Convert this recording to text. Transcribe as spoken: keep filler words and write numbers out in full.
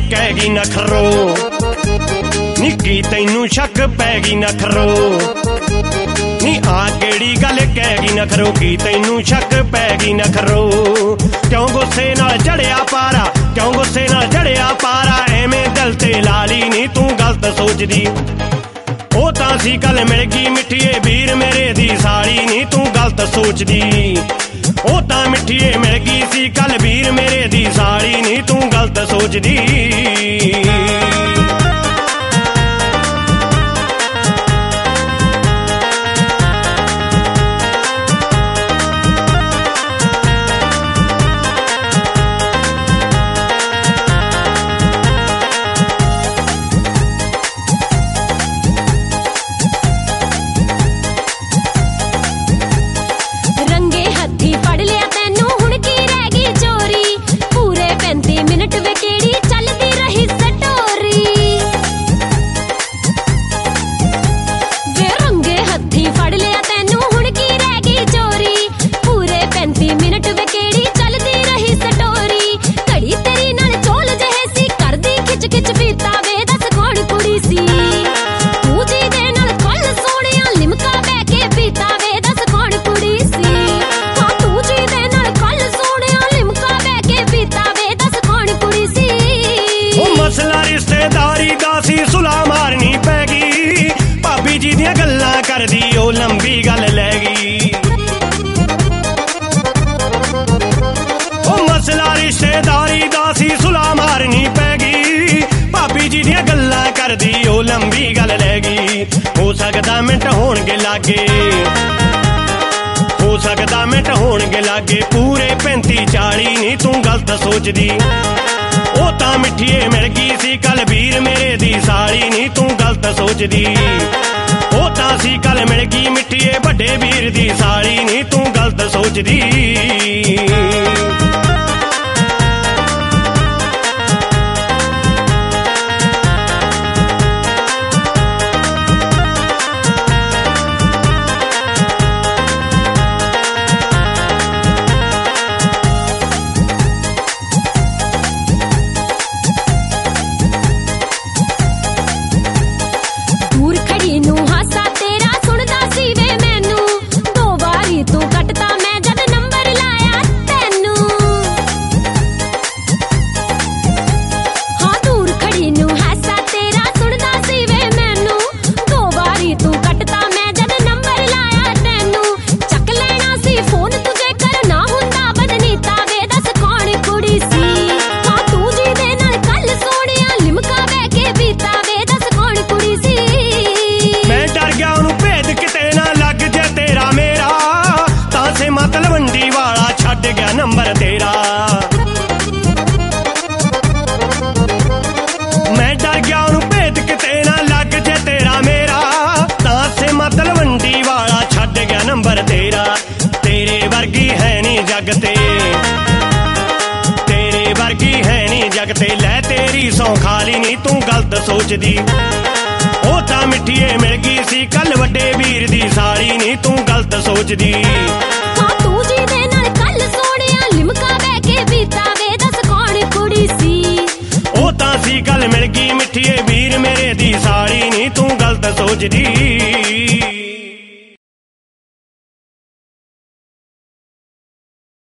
कहगी नखरो निक्की तैनू शक पैगी नखरो नी आ केड़ी गल कहगी नखरो की तैनू शक पैगी नखरो क्यों गुस्से नाल चढ़िया पारा क्यों गुस्से नाल चढ़िया पारा एवें दिल ते लाली नी तू गलत सोचदी ओ तां सी कल मिल गई मिठिए वीर मेरे दी साली नी तू गलत सोचदी ओ तां मिठिए मिल गई सी कल वीर मेरे दी साली नी तू गलत सोचदी करदी ओ लंबी गल लैगी ओ मसला रिश्तेदारी दा सी सुलह मारनी पैगी भाभी जी दियां गल्लां करदी ओ लंबी गल लैगी हो सकदा मिंट होणगे लागे हो सकदा मिंट होणगे लागे पूरे पैंती चाली नी तू गलत सोचदी ओ तां मिठिए मिल गई सी कल वीर मेरे दी साली नी तू गलत सोचदी ओ तां सी कल मिल गई मिठिए बड़े वीर दी साली नी तू गलत सोचदी नंबर तेरा मैं डर गया उन्हें भेद किते ना लग जे तेरा मेरा तां से मतलब वंडी वाला छड़ गया नंबर तेरा तेरे वर्गी है नी जगते तेरे वर्गी है नी जगते लै तेरी सौ खाली नी तू गलत सोचदी ओ तां मिठिए मिल गई सी कल वड्डे वीर दी साली नी तू गलत सोचदी कल मिल गई मिठिए वीर मेरे दी साली नी तू गलत सोचदी।